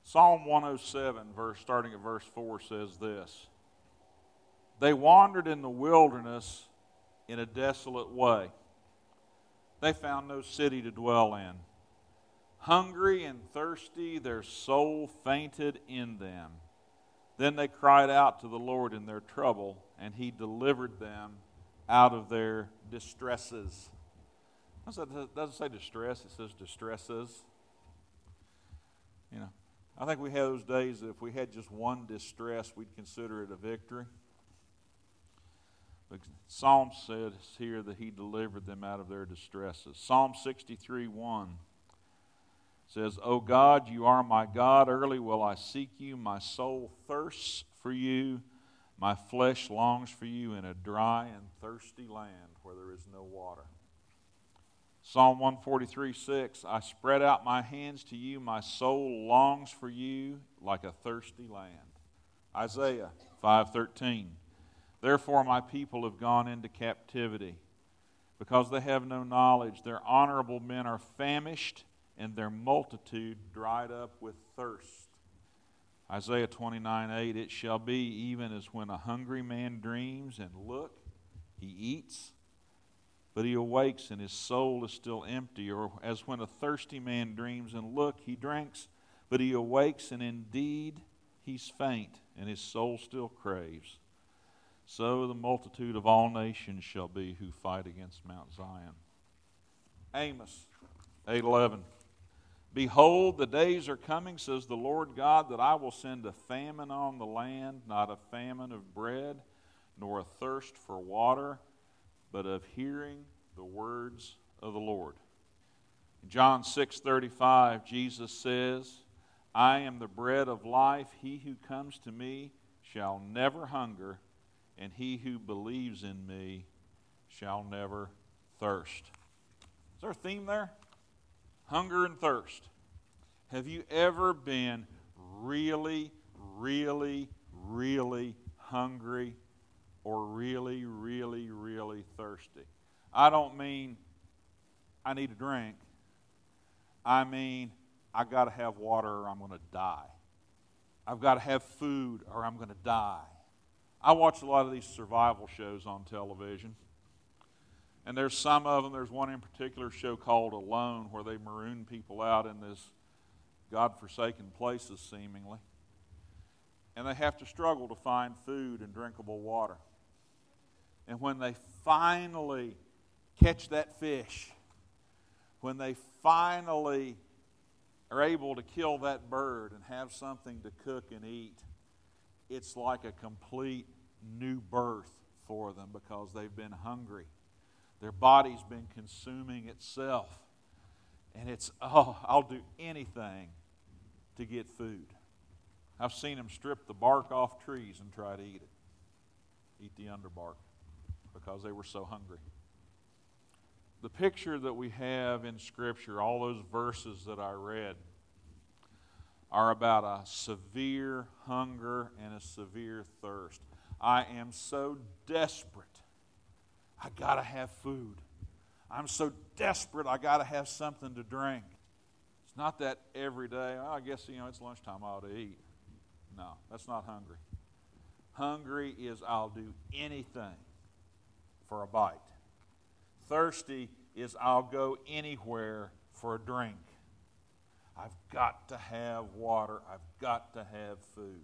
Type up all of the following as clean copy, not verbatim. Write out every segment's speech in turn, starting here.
Psalm 107, starting at verse 4, says this: They wandered in the wilderness in a desolate way. They found no city to dwell in. Hungry and thirsty, their soul fainted in them. Then they cried out to the Lord in their trouble, and He delivered them out of their distresses. It doesn't say distress, it says distresses. You know, I think we have those days that if we had just one distress, we'd consider it a victory. The Psalm says here that He delivered them out of their distresses. Psalm 63:1 says, O God, You are my God, early will I seek You. My soul thirsts for You. My flesh longs for You in a dry and thirsty land where there is no water. Psalm 143:6, I spread out my hands to You. My soul longs for You like a thirsty land. Isaiah 5:13, therefore my people have gone into captivity because they have no knowledge. Their honorable men are famished, and their multitude dried up with thirst. Isaiah 29:8, it shall be even as when a hungry man dreams, and look, he eats, but he awakes and his soul is still empty. Or as when a thirsty man dreams, and look, he drinks, but he awakes and indeed he's faint, and his soul still craves. So the multitude of all nations shall be who fight against Mount Zion. Amos 8:11. Behold, the days are coming, says the Lord God, that I will send a famine on the land, not a famine of bread, nor a thirst for water, but of hearing the words of the Lord. In John 6:35, Jesus says, I am the bread of life. He who comes to me shall never hunger, and he who believes in me shall never thirst. Is there a theme there? Hunger and thirst. Have you ever been really, really, really hungry or really, really, really thirsty? I don't mean I need a drink. I mean I got to have water or I'm going to die. I've got to have food or I'm going to die. I watch a lot of these survival shows on television. And there's some of them, there's one in particular show called Alone, where they maroon people out in this God-forsaken places, seemingly. And they have to struggle to find food and drinkable water. And when they finally catch that fish, when they finally are able to kill that bird and have something to cook and eat, it's like a complete new birth for them because they've been hungry. Their body's been consuming itself. And it's, I'll do anything to get food. I've seen them strip the bark off trees and try to eat it. Eat the underbark because they were so hungry. The picture that we have in Scripture, all those verses that I read, are about a severe hunger and a severe thirst. I am so desperate. I got to have food. I'm so desperate I got to have something to drink. It's not that every day, I guess, it's lunchtime, I ought to eat. No, that's not hungry. Hungry is I'll do anything for a bite. Thirsty is I'll go anywhere for a drink. I've got to have water. I've got to have food.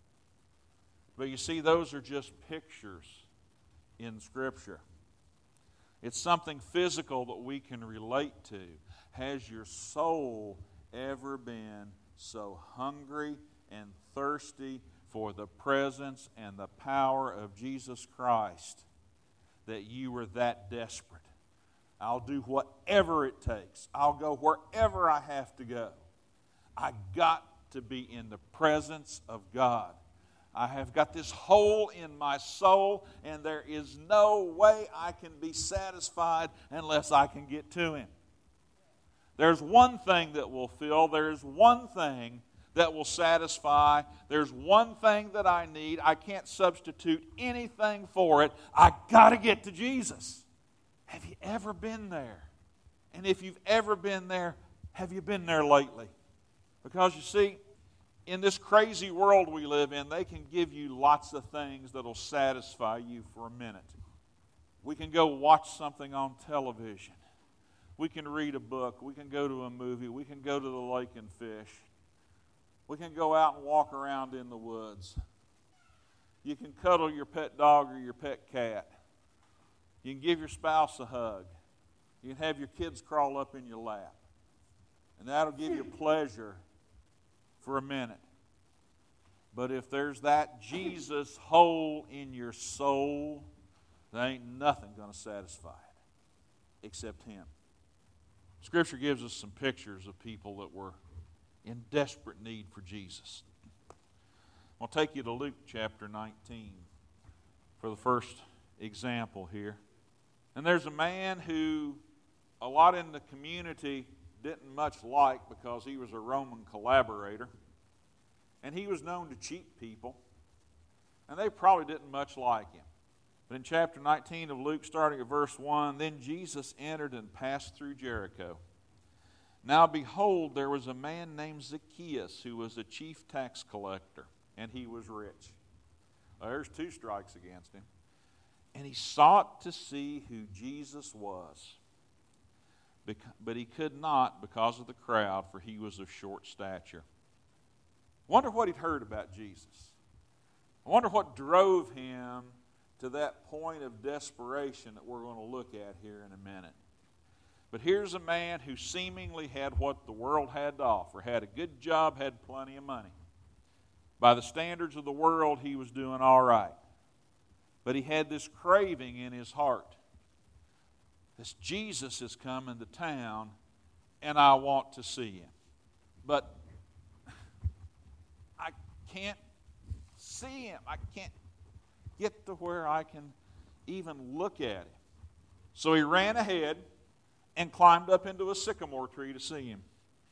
But you see, those are just pictures in Scripture. It's something physical that we can relate to. Has your soul ever been so hungry and thirsty for the presence and the power of Jesus Christ that you were that desperate? I'll do whatever it takes. I'll go wherever I have to go. I got to be in the presence of God. I have got this hole in my soul, and there is no way I can be satisfied unless I can get to Him. There's one thing that will fill. There's one thing that will satisfy. There's one thing that I need. I can't substitute anything for it. I got to get to Jesus. Have you ever been there? And if you've ever been there, have you been there lately? Because you see, in this crazy world we live in, they can give you lots of things that'll satisfy you for a minute. We can go watch something on television. We can read a book. We can go to a movie. We can go to the lake and fish. We can go out and walk around in the woods. You can cuddle your pet dog or your pet cat. You can give your spouse a hug. You can have your kids crawl up in your lap. And that'll give you pleasure for a minute. But if there's that Jesus hole in your soul, there ain't nothing going to satisfy it except Him. Scripture gives us some pictures of people that were in desperate need for Jesus. I'll take you to Luke chapter 19 for the first example here. And there's a man who a lot in the community didn't much like because he was a Roman collaborator. And he was known to cheat people. And they probably didn't much like him. But in chapter 19 of Luke, starting at verse 1, then Jesus entered and passed through Jericho. Now behold, there was a man named Zacchaeus who was a chief tax collector, and he was rich. Well, there's 2 strikes against him. And he sought to see who Jesus was. But he could not because of the crowd, for he was of short stature. I wonder what he'd heard about Jesus. I wonder what drove him to that point of desperation that we're going to look at here in a minute. But here's a man who seemingly had what the world had to offer. Had a good job, had plenty of money. By the standards of the world, he was doing all right. But he had this craving in his heart. This Jesus is coming to town, and I want to see him. But I can't see him. I can't get to where I can even look at him. So he ran ahead and climbed up into a sycamore tree to see him,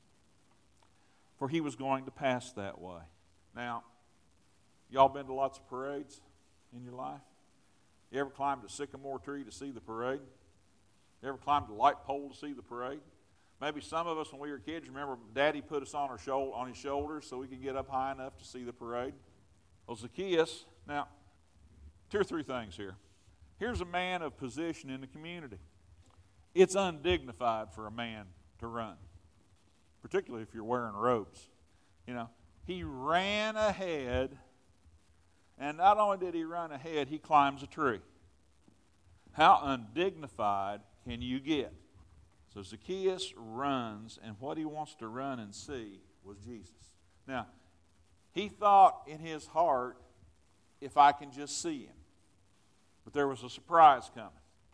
for he was going to pass that way. Now, y'all been to lots of parades in your life? You ever climbed a sycamore tree to see the parade? You ever climbed a light pole to see the parade? Maybe some of us, when we were kids, remember Daddy put us on his shoulders so we could get up high enough to see the parade. Well, Zacchaeus, now, 2 or 3 things here. Here's a man of position in the community. It's undignified for a man to run, particularly if you're wearing robes. You know, he ran ahead, and not only did he run ahead, he climbs a tree. How undignified can you get? So Zacchaeus runs, and what he wants to run and see was Jesus. Now, he thought in his heart, if I can just see him. But there was a surprise coming.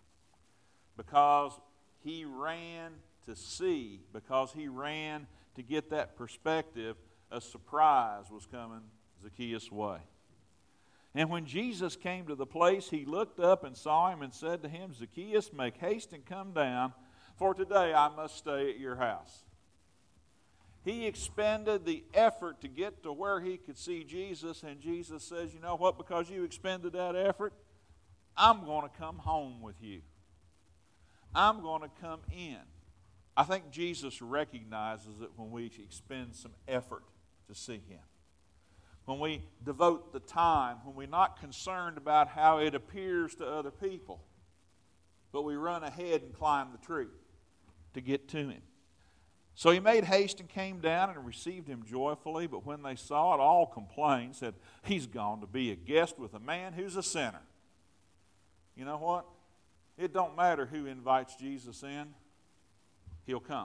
Because he ran to see, because he ran to get that perspective, a surprise was coming Zacchaeus' way. And when Jesus came to the place, he looked up and saw him and said to him, Zacchaeus, make haste and come down, for today I must stay at your house. He expended the effort to get to where he could see Jesus, and Jesus says, you know what, because you expended that effort, I'm going to come home with you. I'm going to come in. I think Jesus recognizes it when we expend some effort to see him. When we devote the time, when we're not concerned about how it appears to other people, but we run ahead and climb the tree to get to him. So he made haste and came down and received him joyfully, but when they saw it, all complained, said, he's gone to be a guest with a man who's a sinner. You know what? It don't matter who invites Jesus in, he'll come.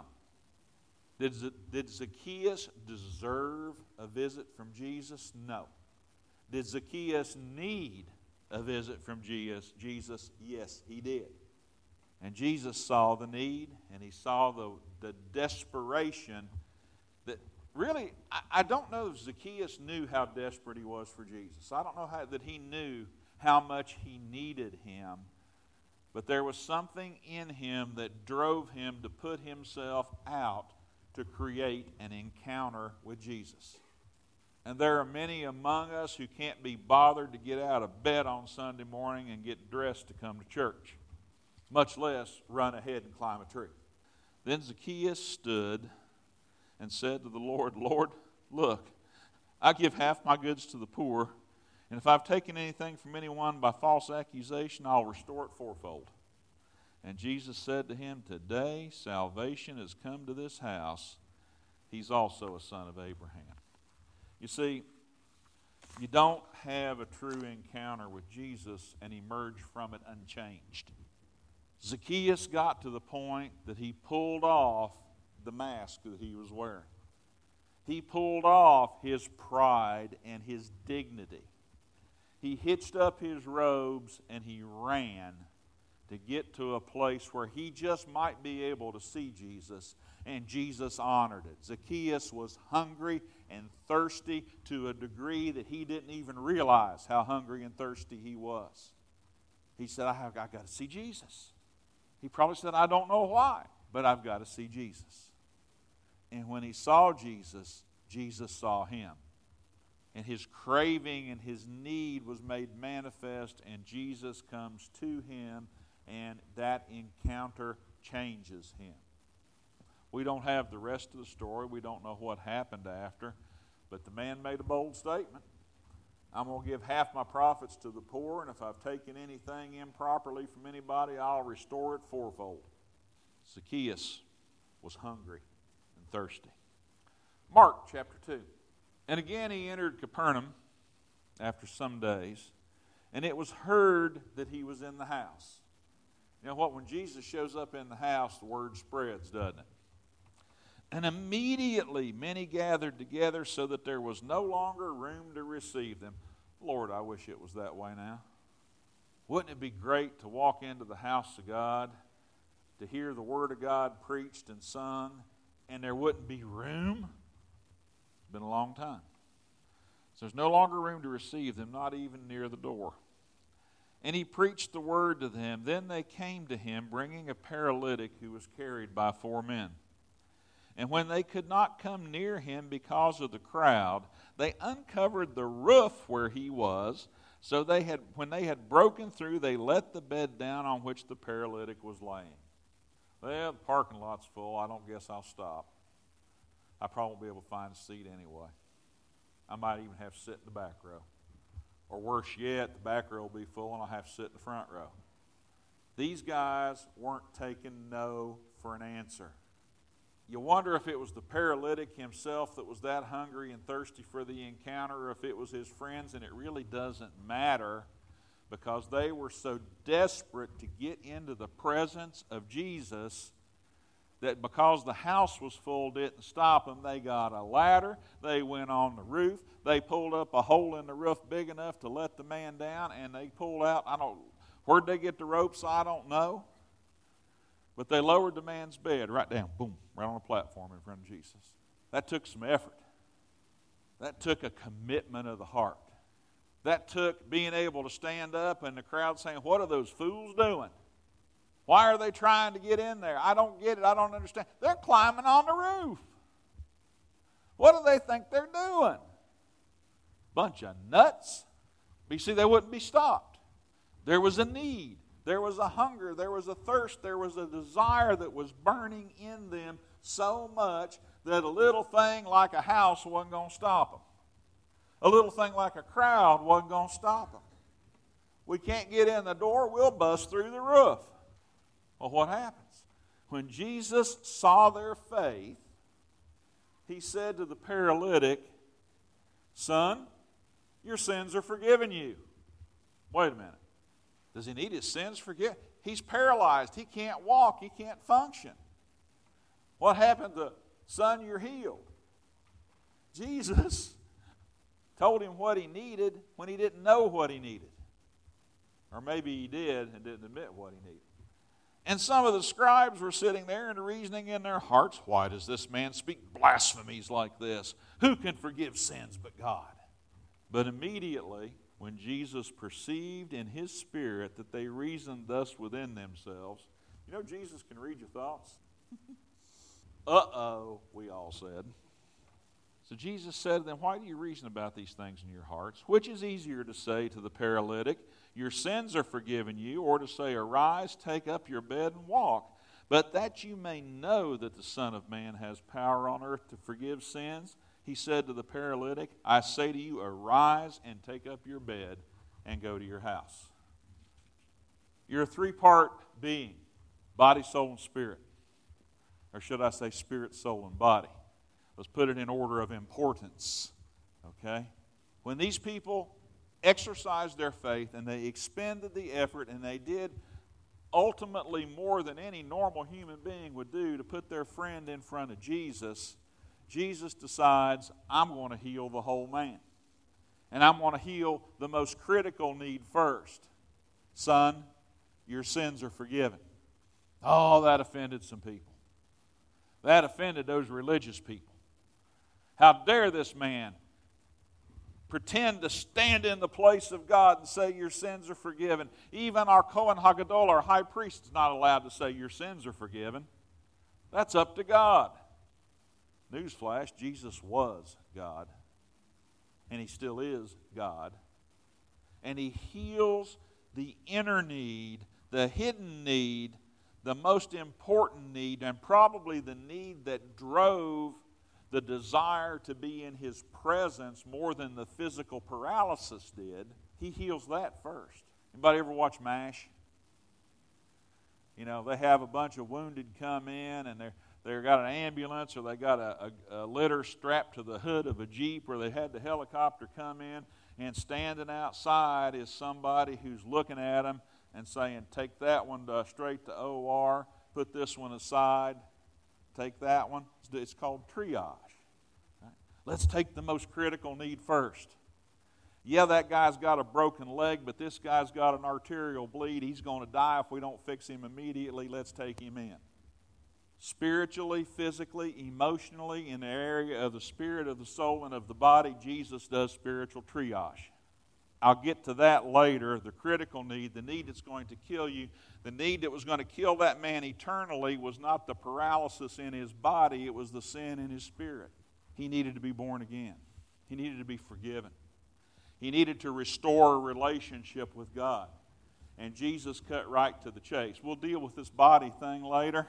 Did Zacchaeus deserve a visit from Jesus? No. Did Zacchaeus need a visit from Jesus? Yes, he did. And Jesus saw the need, and he saw the desperation that really, I don't know if Zacchaeus knew how desperate he was for Jesus. I don't know that he knew how much he needed him. But there was something in him that drove him to put himself out to create an encounter with Jesus. And there are many among us who can't be bothered to get out of bed on Sunday morning and get dressed to come to church, much less run ahead and climb a tree. Then Zacchaeus stood and said to the Lord, Lord, look, I give half my goods to the poor, and if I've taken anything from anyone by false accusation, I'll restore it fourfold. And Jesus said to him, today salvation has come to this house. He's also a son of Abraham. You see, you don't have a true encounter with Jesus and emerge from it unchanged. Zacchaeus got to the point that he pulled off the mask that he was wearing. He pulled off his pride and his dignity. He hitched up his robes and he ran to get to a place where he just might be able to see Jesus, and Jesus honored it. Zacchaeus was hungry and thirsty to a degree that he didn't even realize how hungry and thirsty he was. He said, I've got to see Jesus. He probably said, I don't know why, but I've got to see Jesus. And when he saw Jesus, Jesus saw him. And his craving and his need was made manifest, and Jesus comes to him, and that encounter changes him. We don't have the rest of the story. We don't know what happened after, but the man made a bold statement. I'm going to give half my profits to the poor, and if I've taken anything improperly from anybody, I'll restore it fourfold. Zacchaeus was hungry and thirsty. Mark chapter 2. And again he entered Capernaum after some days, and it was heard that he was in the house. You know what? When Jesus shows up in the house, the word spreads, doesn't it? And immediately many gathered together so that there was no longer room to receive them. Lord, I wish it was that way now. Wouldn't it be great to walk into the house of God, to hear the Word of God preached and sung, and there wouldn't be room? It's been a long time. So there's no longer room to receive them, not even near the door. And he preached the word to them. Then they came to him, bringing a paralytic who was carried by 4 men. And when they could not come near him because of the crowd, they uncovered the roof where he was. So when they had broken through, they let the bed down on which the paralytic was laying. Well, the parking lot's full. I don't guess I'll stop. I probably won't be able to find a seat anyway. I might even have to sit in the back row. Or worse yet, the back row will be full and I'll have to sit in the front row. These guys weren't taking no for an answer. You wonder if it was the paralytic himself that was that hungry and thirsty for the encounter, or if it was his friends, and it really doesn't matter, because they were so desperate to get into the presence of Jesus that because the house was full didn't stop them. They got a ladder, they went on the roof, they pulled up a hole in the roof big enough to let the man down, and they pulled out, where'd they get the ropes, I don't know. But they lowered the man's bed right down, boom, right on a platform in front of Jesus. That took some effort. That took a commitment of the heart. That took being able to stand up and the crowd saying, what are those fools doing? Why are they trying to get in there? I don't get it. I don't understand. They're climbing on the roof. What do they think they're doing? Bunch of nuts. But you see, they wouldn't be stopped. There was a need. There was a hunger, there was a thirst, there was a desire that was burning in them so much that a little thing like a house wasn't going to stop them. A little thing like a crowd wasn't going to stop them. We can't get in the door, we'll bust through the roof. Well, what happens? When Jesus saw their faith, he said to the paralytic, son, your sins are forgiven you. Wait a minute. Does he need his sins forgiven? He's paralyzed. He can't walk. He can't function. What happened to, son, you're healed? Jesus told him what he needed when he didn't know what he needed. Or maybe he did and didn't admit what he needed. And some of the scribes were sitting there and reasoning in their hearts, why does this man speak blasphemies like this? Who can forgive sins but God? But immediately, when Jesus perceived in his spirit that they reasoned thus within themselves, you know Jesus can read your thoughts? Uh-oh, we all said. So Jesus said to them, why do you reason about these things in your hearts? Which is easier to say to the paralytic, your sins are forgiven you, or to say, arise, take up your bed and walk? But that you may know that the Son of Man has power on earth to forgive sins, He said to the paralytic, I say to you, arise and take up your bed and go to your house. You're a three-part being, body, soul, and spirit. Or should I say spirit, soul, and body? Let's put it in order of importance. Okay? When these people exercised their faith and they expended the effort and they did ultimately more than any normal human being would do to put their friend in front of Jesus, Jesus decides, I'm going to heal the whole man. And I'm going to heal the most critical need first. Son, your sins are forgiven. Oh, that offended some people. That offended those religious people. How dare this man pretend to stand in the place of God and say your sins are forgiven. Even our Kohen Hagadol, our high priest, is not allowed to say your sins are forgiven. That's up to God. Newsflash, Jesus was God. And He still is God. And He heals the inner need, the hidden need, the most important need, and probably the need that drove the desire to be in His presence more than the physical paralysis did. He heals that first. Anybody ever watch MASH? You know, they have a bunch of wounded come in, and they've got an ambulance, or they got a litter strapped to the hood of a Jeep, or they had the helicopter come in, and standing outside is somebody who's looking at them and saying, take that one straight to OR, put this one aside, take that one. It's called triage. Right? Let's take the most critical need first. Yeah, that guy's got a broken leg, but this guy's got an arterial bleed. He's going to die if we don't fix him immediately. Let's take him in. Spiritually, physically, emotionally, in the area of the spirit, of the soul, and of the body, Jesus does spiritual triage. I'll get to that later, the critical need, the need that's going to kill you. The need that was going to kill that man eternally was not the paralysis in his body, it was the sin in his spirit. He needed to be born again. He needed to be forgiven. He needed to restore a relationship with God. And Jesus cut right to the chase. We'll deal with this body thing later.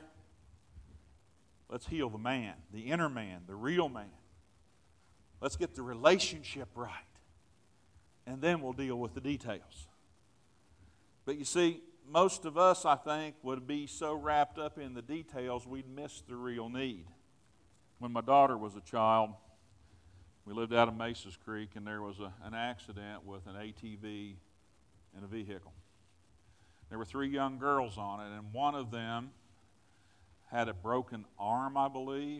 Let's heal the man, the inner man, the real man. Let's get the relationship right. And then we'll deal with the details. But you see, most of us, I think, would be so wrapped up in the details we'd miss the real need. When my daughter was a child, we lived out of Mesas Creek, and there was an accident with an ATV and a vehicle. There were 3 young girls on it, and one of them had a broken arm, I believe,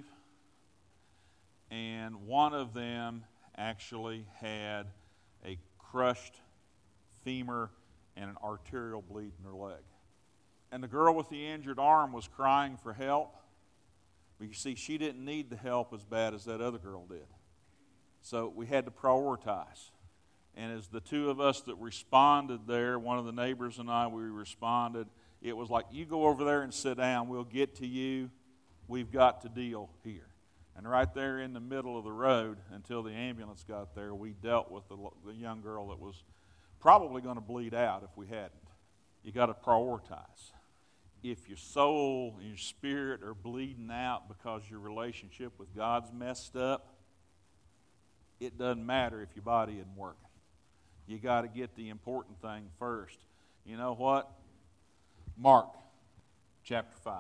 and one of them actually had a crushed femur and an arterial bleed in her leg. And the girl with the injured arm was crying for help. But you see, she didn't need the help as bad as that other girl did. So we had to prioritize. And as the 2 of us that responded there, one of the neighbors and I, we responded, it was like, you go over there and sit down. We'll get to you. We've got to deal here. And right there in the middle of the road, until the ambulance got there, we dealt with the young girl that was probably going to bleed out if we hadn't. You got to prioritize. If your soul and your spirit are bleeding out because your relationship with God's messed up, it doesn't matter if your body isn't working. You got to get the important thing first. You know what? Mark chapter 5.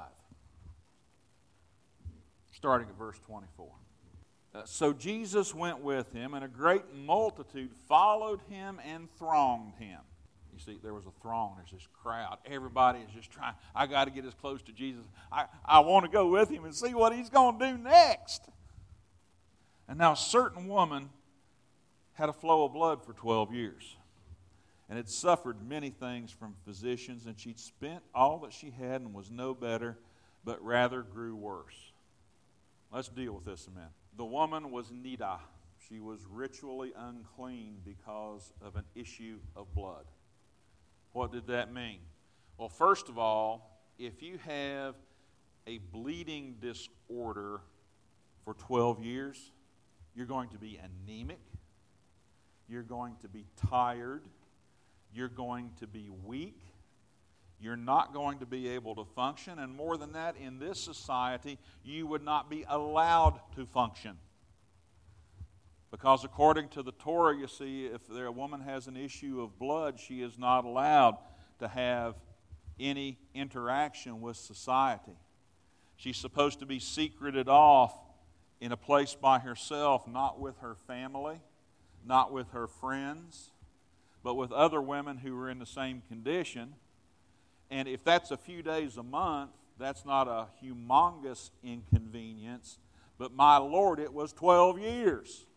Starting at verse 24. So Jesus went with him, and a great multitude followed him and thronged him. You see, there was a throng. There's this crowd. Everybody is just trying. I got to get as close to Jesus. I want to go with him and see what he's going to do next. And now a certain woman had a flow of blood for 12 years and had suffered many things from physicians, and she'd spent all that she had and was no better, but rather grew worse. Let's deal with this a minute. The woman was nida. She was ritually unclean because of an issue of blood. What did that mean? Well, first of all, if you have a bleeding disorder for 12 years, you're going to be anemic. You're going to be tired. You're going to be weak. You're not going to be able to function. And more than that, in this society, you would not be allowed to function. Because according to the Torah, you see, if a woman has an issue of blood, she is not allowed to have any interaction with society. She's supposed to be secreted off in a place by herself, not with her family, not with her friends, but with other women who are in the same condition. And if that's a few days a month, that's not a humongous inconvenience. But my Lord, it was 12 years.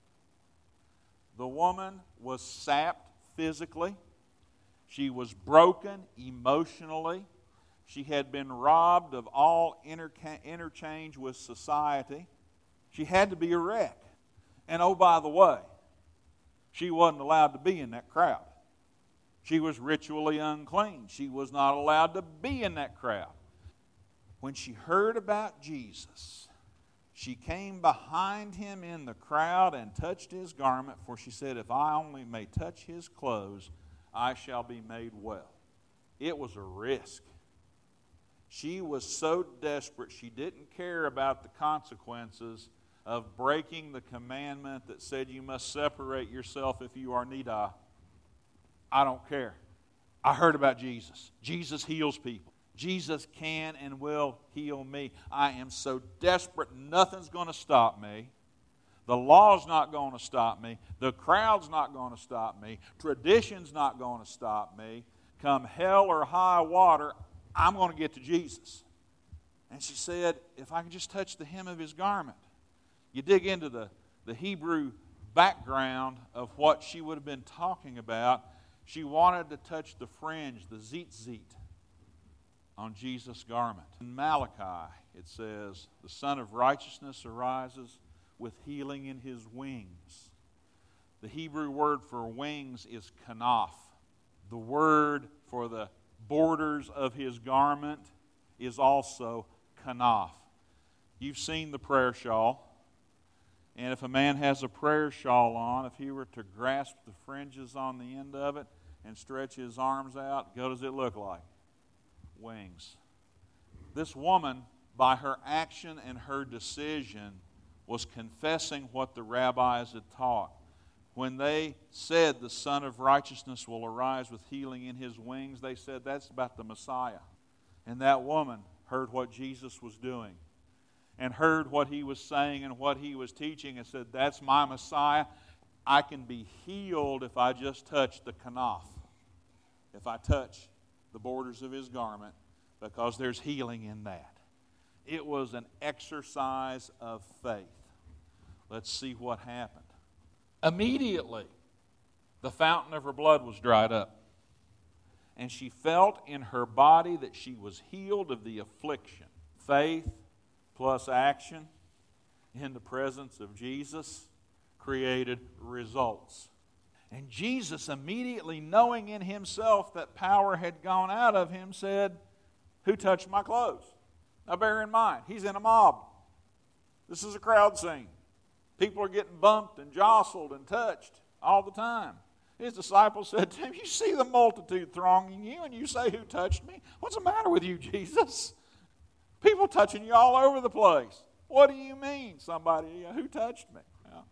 The woman was sapped physically. She was broken emotionally. She had been robbed of all interchange with society. She had to be a wreck. And oh, by the way, she wasn't allowed to be in that crowd. She was ritually unclean. She was not allowed to be in that crowd. When she heard about Jesus, she came behind him in the crowd and touched his garment, for she said, if I only may touch his clothes, I shall be made well. It was a risk. She was so desperate, she didn't care about the consequences of breaking the commandment that said you must separate yourself if you are niddah. I don't care. I heard about Jesus. Jesus heals people. Jesus can and will heal me. I am so desperate, nothing's going to stop me. The law's not going to stop me. The crowd's not going to stop me. Tradition's not going to stop me. Come hell or high water, I'm going to get to Jesus. And she said, if I can just touch the hem of his garment. You dig into the Hebrew background of what she would have been talking about. She wanted to touch the fringe, the tzitzit, on Jesus' garment. In Malachi, it says, the Son of Righteousness arises with healing in his wings. The Hebrew word for wings is kanaf. The word for the borders of his garment is also kanaf. You've seen the prayer shawl. And if a man has a prayer shawl on, if he were to grasp the fringes on the end of it and stretch his arms out, what does it look like? Wings. This woman, by her action and her decision, was confessing what the rabbis had taught. When they said the Son of Righteousness will arise with healing in his wings, they said that's about the Messiah. And that woman heard what Jesus was doing and heard what he was saying and what he was teaching and said, that's my Messiah. I can be healed if I just touch the kanaf, if I touch the borders of his garment, because there's healing in that. It was an exercise of faith. Let's see what happened. Immediately, the fountain of her blood was dried up, and she felt in her body that she was healed of the affliction. Faith plus action in the presence of Jesus created results. And Jesus, immediately knowing in himself that power had gone out of him, said, who touched my clothes? Now bear in mind, he's in a mob. This is a crowd scene. People are getting bumped and jostled and touched all the time. His disciples said to him, you see the multitude thronging you, and you say, who touched me? What's the matter with you, Jesus? People touching you all over the place. What do you mean, somebody? Who touched me?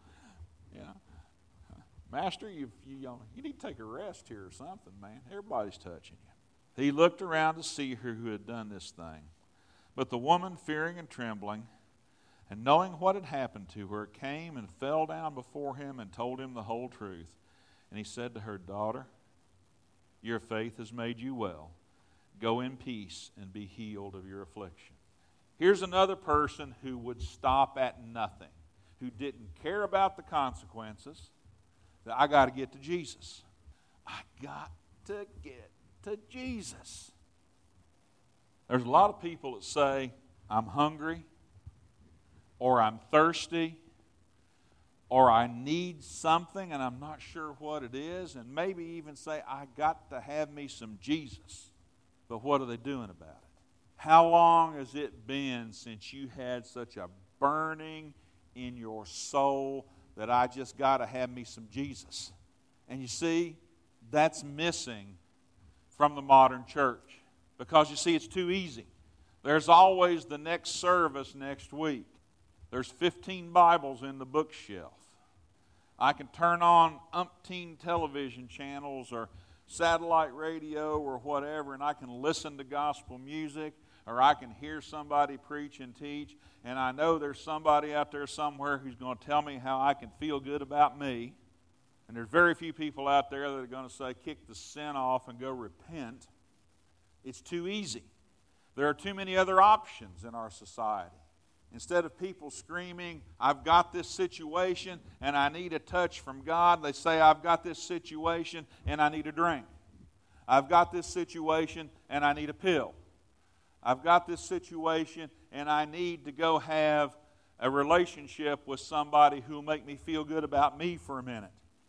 Master, you need to take a rest here or something, man. Everybody's touching you. He looked around to see her who had done this thing. But the woman, fearing and trembling, and knowing what had happened to her, came and fell down before him and told him the whole truth. And he said to her, daughter, your faith has made you well. Go in peace and be healed of your affliction. Here's another person who would stop at nothing, who didn't care about the consequences. That I got to get to Jesus. I got to get to Jesus. There's a lot of people that say, I'm hungry, or I'm thirsty, or I need something and I'm not sure what it is, and maybe even say, I got to have me some Jesus. But what are they doing about it? How long has it been since you had such a burning in your soul that I just got to have me some Jesus? And you see, that's missing from the modern church. Because you see, it's too easy. There's always the next service next week. There's 15 Bibles in the bookshelf. I can turn on umpteen television channels or satellite radio or whatever, and I can listen to gospel music, or I can hear somebody preach and teach, and I know there's somebody out there somewhere who's going to tell me how I can feel good about me. And there's very few people out there that are going to say, kick the sin off and go repent. It's too easy. There are too many other options in our society. Instead of people screaming, I've got this situation and I need a touch from God, they say, I've got this situation and I need a drink. I've got this situation and I need a pill. I've got this situation and I need to go have a relationship with somebody who will make me feel good about me for a minute.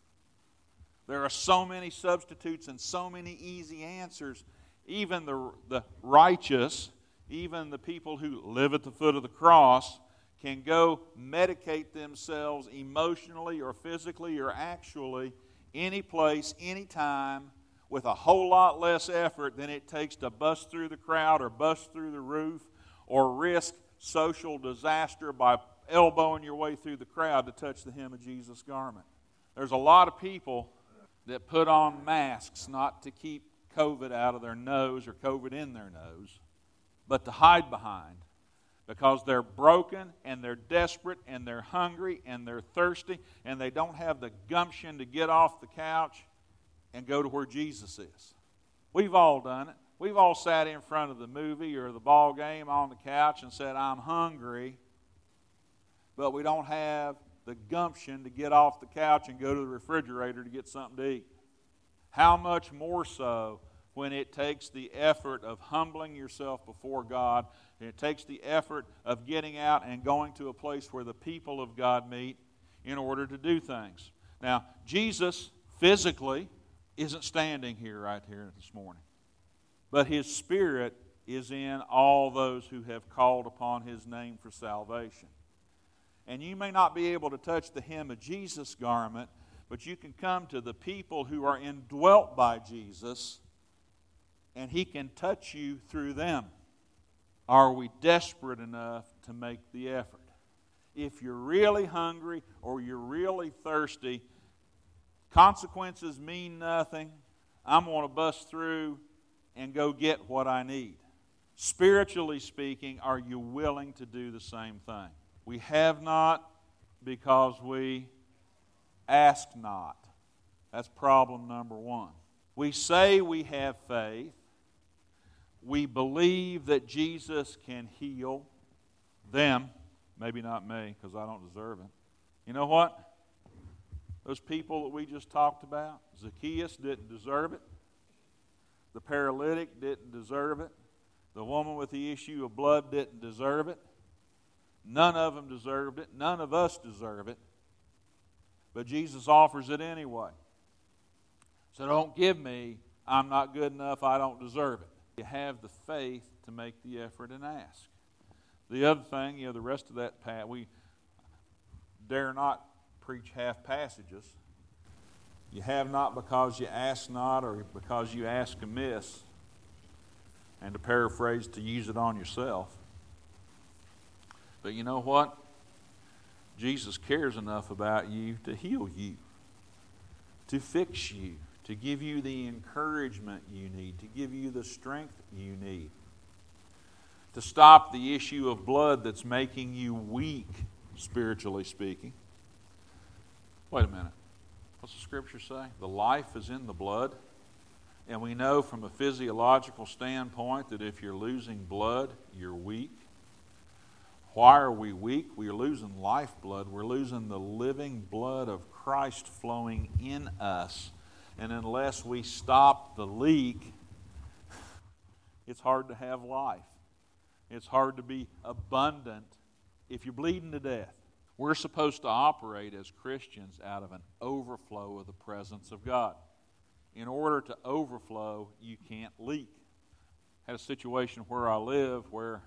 There are so many substitutes and so many easy answers. Even the righteous, even the people who live at the foot of the cross, can go medicate themselves emotionally or physically or actually any place, any time, with a whole lot less effort than it takes to bust through the crowd or bust through the roof or risk social disaster by elbowing your way through the crowd to touch the hem of Jesus' garment. There's a lot of people that put on masks not to keep COVID out of their nose or COVID in their nose, but to hide behind, because they're broken and they're desperate and they're hungry and they're thirsty and they don't have the gumption to get off the couch and go to where Jesus is. We've all done it. We've all sat in front of the movie or the ball game on the couch and said, I'm hungry, but we don't have the gumption to get off the couch and go to the refrigerator to get something to eat. How much more so when it takes the effort of humbling yourself before God, and it takes the effort of getting out and going to a place where the people of God meet in order to do things. Now, Jesus physically isn't standing right here this morning, but His Spirit is in all those who have called upon His name for salvation. And you may not be able to touch the hem of Jesus' garment, but you can come to the people who are indwelt by Jesus, and He can touch you through them. Are we desperate enough to make the effort? If you're really hungry or you're really thirsty, consequences mean nothing. I'm going to bust through and go get what I need. Spiritually speaking, are you willing to do the same thing? We have not because we ask not. That's problem number one. We say we have faith. We believe that Jesus can heal them. Maybe not me, because I don't deserve it. You know what? Those people that we just talked about, Zacchaeus didn't deserve it. The paralytic didn't deserve it. The woman with the issue of blood didn't deserve it. None of them deserved it. None of us deserve it. But Jesus offers it anyway. So don't give me, I'm not good enough, I don't deserve it. You have the faith to make the effort and ask. The other thing, the rest of that, we dare not preach half passages. You have not because you ask not, or because you ask amiss. And to paraphrase, to use it on yourself. But you know what? Jesus cares enough about you to heal you, to fix you, to give you the encouragement you need, to give you the strength you need, to stop the issue of blood that's making you weak, spiritually speaking. Wait a minute. What's the Scripture say? The life is in the blood. And we know from a physiological standpoint that if you're losing blood, you're weak. Why are we weak? We're losing lifeblood. We're losing the living blood of Christ flowing in us. And unless we stop the leak, it's hard to have life. It's hard to be abundant if you're bleeding to death. We're supposed to operate as Christians out of an overflow of the presence of God. In order to overflow, you can't leak. I had a situation where I live where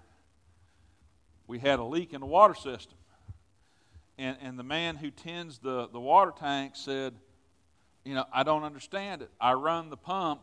we had a leak in the water system. And the man who tends the water tank said, I don't understand it. I run the pump,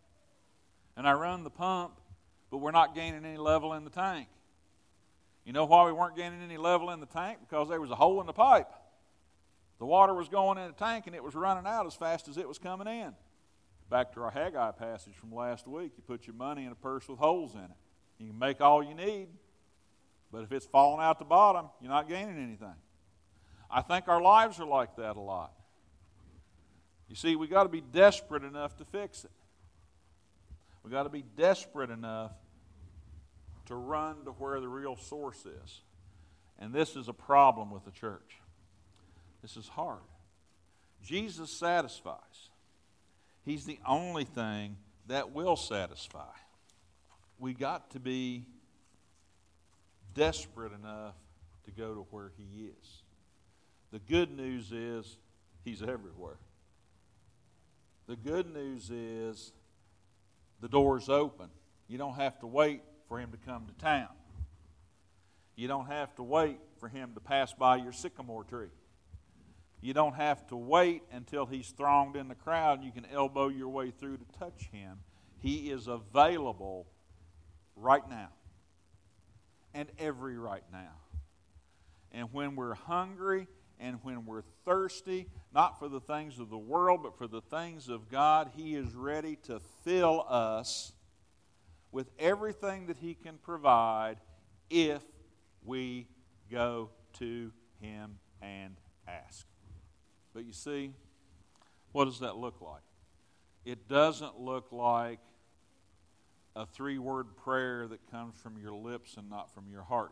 but we're not gaining any level in the tank. You know why we weren't gaining any level in the tank? Because there was a hole in the pipe. The water was going in the tank and it was running out as fast as it was coming in. Back to our Haggai passage from last week. You put your money in a purse with holes in it. You can make all you need, but if it's falling out the bottom, you're not gaining anything. I think our lives are like that a lot. You see, we got to be desperate enough to fix it. We got to be desperate enough to run to where the real source is. And this is a problem with the church. This is hard. Jesus satisfies. He's the only thing that will satisfy. We got to be desperate enough to go to where He is. The good news is He's everywhere. The good news is the door's open. You don't have to wait for Him to come to town. You don't have to wait for Him to pass by your sycamore tree. You don't have to wait until He's thronged in the crowd and you can elbow your way through to touch Him. He is available right now. And every right now. And when we're hungry and when we're thirsty, not for the things of the world, but for the things of God, He is ready to fill us with everything that He can provide if we go to Him and ask. But you see, what does that look like? It doesn't look like a 3-word prayer that comes from your lips and not from your heart.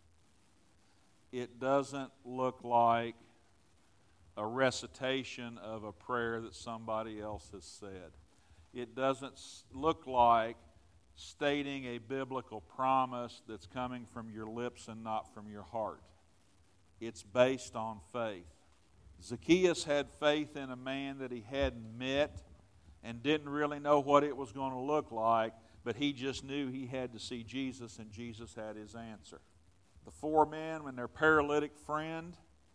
It doesn't look like a recitation of a prayer that somebody else has said. It doesn't look like stating a biblical promise that's coming from your lips and not from your heart. It's based on faith. Zacchaeus had faith in a man that he hadn't met and didn't really know what it was going to look like, but he just knew he had to see Jesus, and Jesus had his answer. The 4 men and their paralytic friend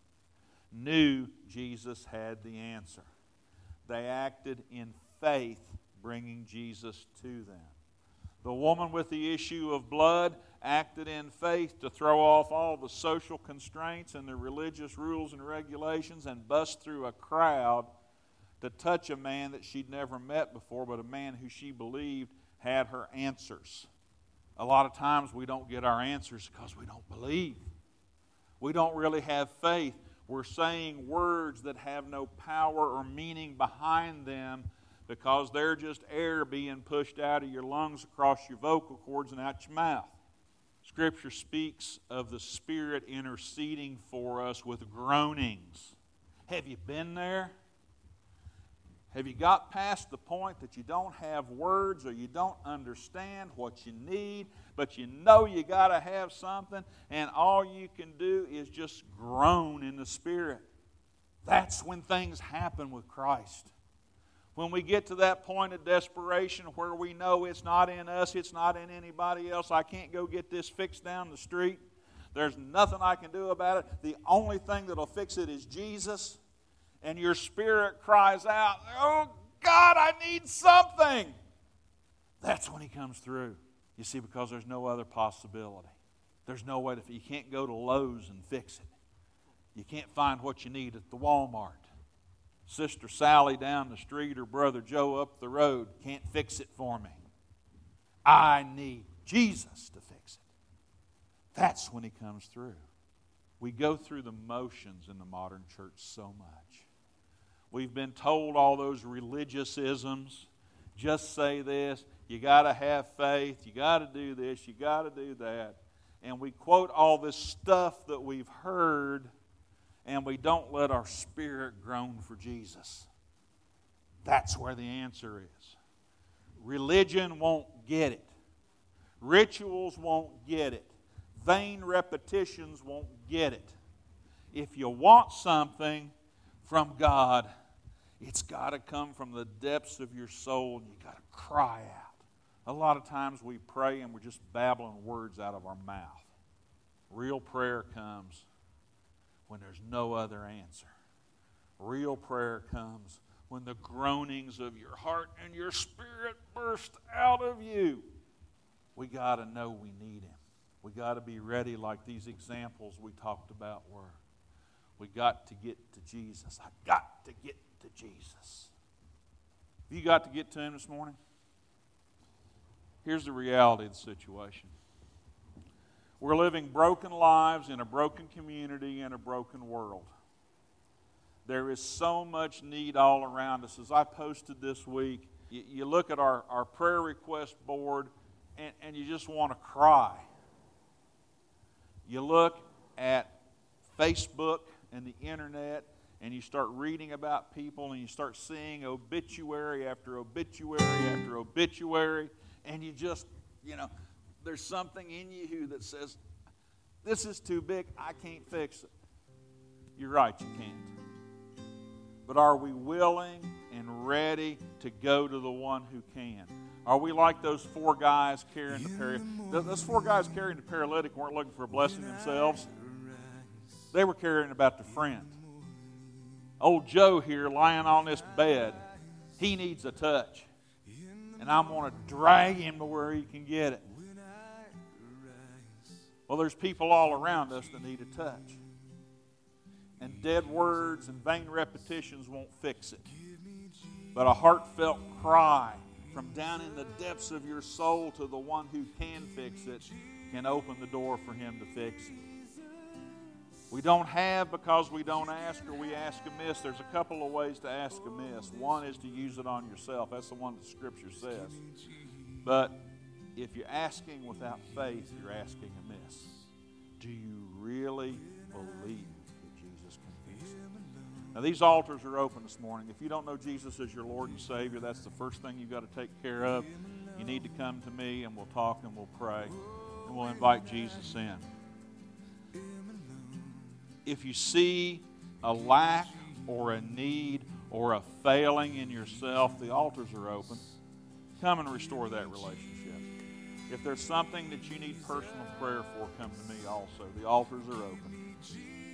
knew Jesus had the answer. They acted in faith, bringing Jesus to them. The woman with the issue of blood acted in faith to throw off all the social constraints and the religious rules and regulations and bust through a crowd to touch a man that she'd never met before, but a man who she believed had her answers. A lot of times we don't get our answers because we don't believe. We don't really have faith. We're saying words that have no power or meaning behind them because they're just air being pushed out of your lungs across your vocal cords and out your mouth. Scripture speaks of the Spirit interceding for us with groanings. Have you been there? Have you got past the point that you don't have words or you don't understand what you need, but you know you got to have something, and all you can do is just groan in the Spirit? That's when things happen with Christ. When we get to that point of desperation where we know it's not in us, it's not in anybody else, I can't go get this fixed down the street. There's nothing I can do about it. The only thing that'll fix it is Jesus. And your spirit cries out, "Oh God, I need something." That's when He comes through. You see, because there's no other possibility. There's no way you can't go to Lowe's and fix it. You can't find what you need at the Walmart. Sister Sally down the street or Brother Joe up the road can't fix it for me. I need Jesus to fix it. That's when He comes through. We go through the motions in the modern church so much. We've been told all those religious isms. Just say this. You got to have faith. You got to do this. You got to do that. And we quote all this stuff that we've heard, and we don't let our spirit groan for Jesus. That's where the answer is. Religion won't get it. Rituals won't get it. Vain repetitions won't get it. If you want something from God, it's got to come from the depths of your soul, and you've got to cry out. A lot of times we pray and we're just babbling words out of our mouth. Real prayer comes when there's no other answer. Real prayer comes when the groanings of your heart and your spirit burst out of you. We got to know we need Him. We got to be ready like these examples we talked about were. We got to get to Jesus. I got to get to Jesus. Have you got to get to Him this morning? Here's the reality of the situation. We're living broken lives in a broken community in a broken world. There is so much need all around us. As I posted this week, you look at our prayer request board and you just want to cry. You look at Facebook and the internet and you start reading about people and you start seeing obituary after obituary after obituary, and you just, there's something in you that says, this is too big, I can't fix it. You're right, you can't. But are we willing and ready to go to the one who can? Are we like those four guys carrying the paralytic? Those four guys carrying the paralytic weren't looking for a blessing themselves. They were caring about their friend. Old Joe here lying on this bed, he needs a touch. And I'm going to drag him to where he can get it. Well, there's people all around us that need a touch. And dead words and vain repetitions won't fix it. But a heartfelt cry from down in the depths of your soul to the one who can fix it can open the door for Him to fix it. We don't have because we don't ask, or we ask amiss. There's a couple of ways to ask amiss. One is to use it on yourself. That's the one that Scripture says. But if you're asking without faith, you're asking amiss. Do you really believe that Jesus can fix it? Now, these altars are open this morning. If you don't know Jesus as your Lord and Savior, that's the first thing you've got to take care of. You need to come to me, and we'll talk and we'll pray, and we'll invite Jesus in. If you see a lack or a need or a failing in yourself, the altars are open. Come and restore that relationship. If there's something that you need personal prayer for, come to me also. The altars are open.